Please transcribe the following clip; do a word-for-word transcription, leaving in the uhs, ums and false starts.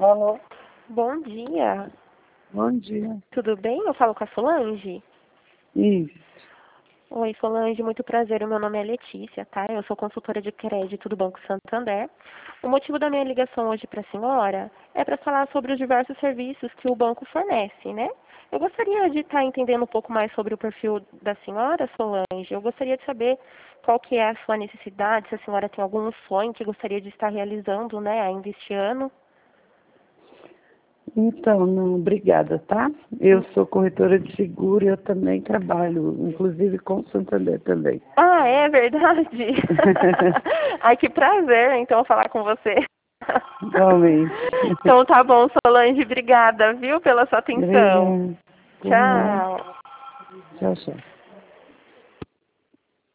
Alô, Bom dia. bom dia. Tudo bem? Eu falo com a Solange. Isso. Oi, Solange, muito prazer. O meu nome é Letícia, tá? Eu sou consultora de crédito do Banco Santander. O motivo da minha ligação hoje para a senhora é para falar sobre os diversos serviços que o banco fornece, né? Eu gostaria de estar entendendo um pouco mais sobre o perfil da senhora, Solange. Eu gostaria de saber qual que é a sua necessidade, se a senhora tem algum sonho que gostaria de estar realizando, né, ainda este ano. Então, não, obrigada, tá? Eu sou corretora de seguro e eu também trabalho, inclusive com o Santander também. Ah, é verdade? Ai, que prazer, então, falar com você. Igualmente. Então tá bom, Solange, obrigada, viu, pela sua atenção. Obrigada. Por nada. Tchau. Tchau, tchau.